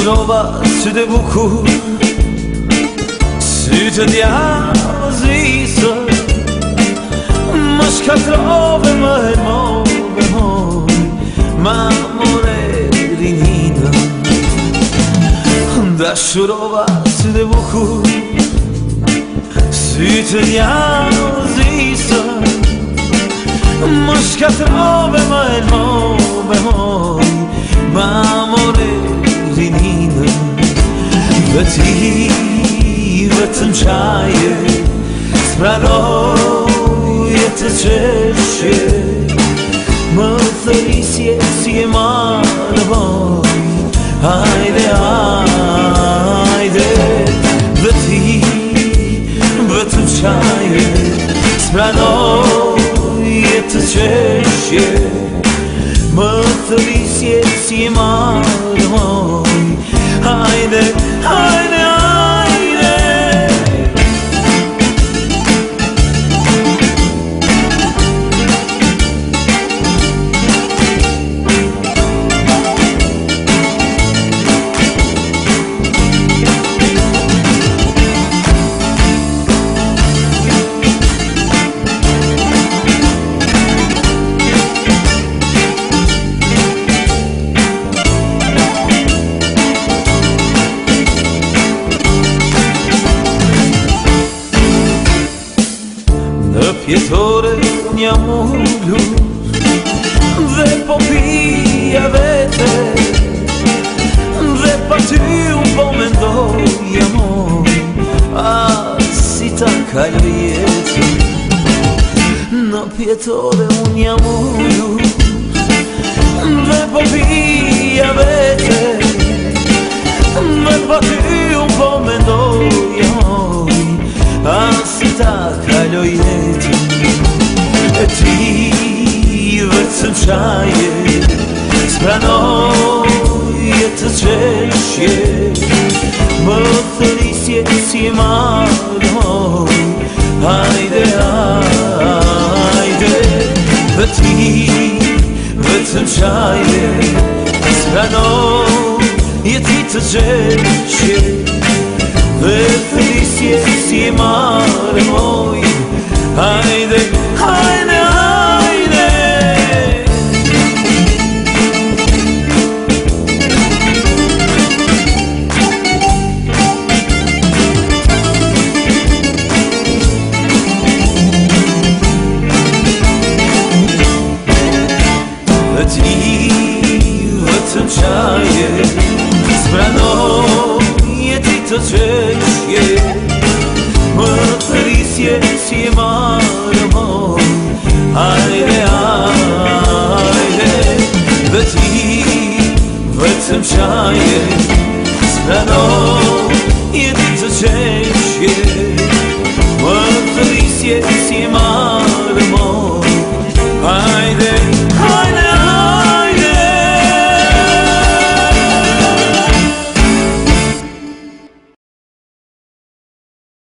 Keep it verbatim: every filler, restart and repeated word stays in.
surova sytë bukur, sytë djazisa, më shkatrove më e move moj, ma more rinina. Dashurova sytë bukur, sytë djazisa, më shkatrove më e move moj, ma more rinina. Dhe ti vetëm qaje, spranoje të qeshje, më thërisje si e marë moj, hajde, hajde. Dhe ti vetëm qaje, spranoje të qeshje, më thërisje si e marë moj, hajde, hajde, hajde. Në pjetore një mullu dhe po pija vete, dhe pa ty unë po mendoja moj, a si ta kaloj jetën. Në pjetore unë një mullu dhe po pija vete, dhe pa ty unë po mendoja moj, a si ta kaloj jetën. E ti vetëm qaje, spranoje të qeshje, më thërisje si e marë moj, hajde, hajde. Dhe ti vetëm qaje, spranoje ti të qeshje, dhe thërisje si e marë moj, hajde, hajde, hajde. Dhe ti vetëm qaje, spranoje ti të qeshje, më thërisje si e marë moj, hajde, hajde. Dhe ti vetëm qaje, spranoje ti të qeshje, më thërisje si e marë